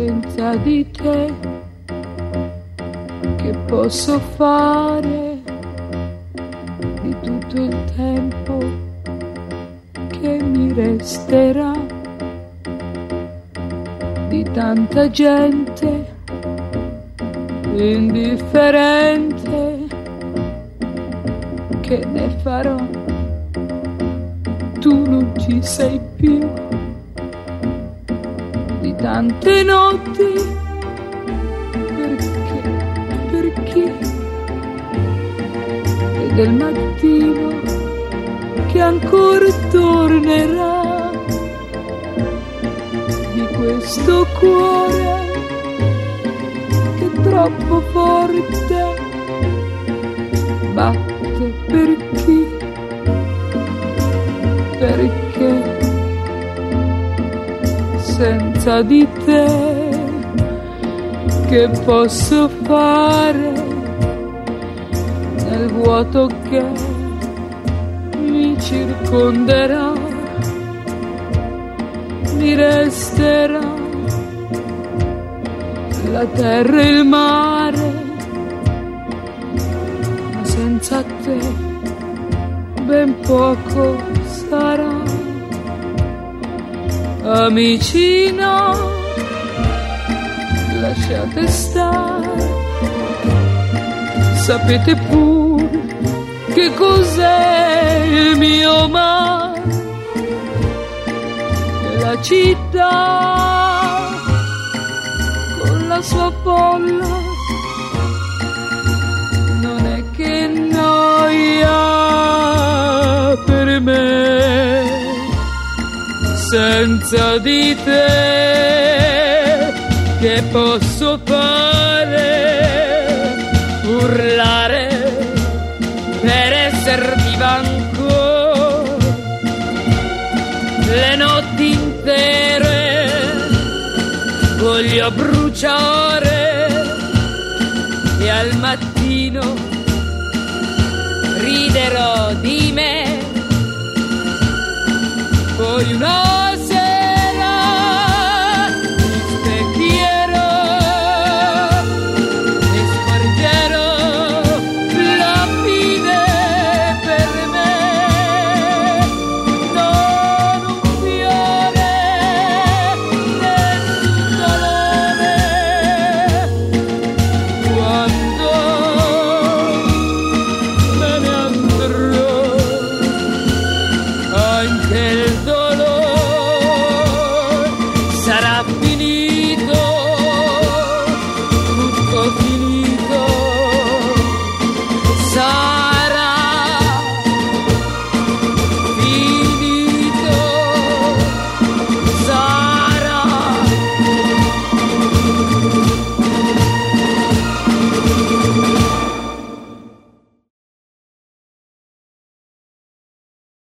senza di te, che posso fare di tutto il tempo che mi resterà, di tanta gente indifferente, che ne farò? Tu non ci sei più, di tante notti, per chi? E del mattino che ancora tornerà, di questo cuore che è troppo forte batte per chi? Perché senza di te che posso fare nel vuoto che mi circonderà? Mi resterà la terra e il mare, ma senza te ben poco sarà. Amici no, lasciate stare, sapete pur che cos'è il mio mare, la città con la sua folla non è che noia per me, senza di te che posso fare? Urlare per esser viva ancora le notti intere, voglio bruciare e al mattino riderò di me. Poi una sera mi specchierò e scorgerò la fine per me, non un fiore nel salone, quando me ne andrò anche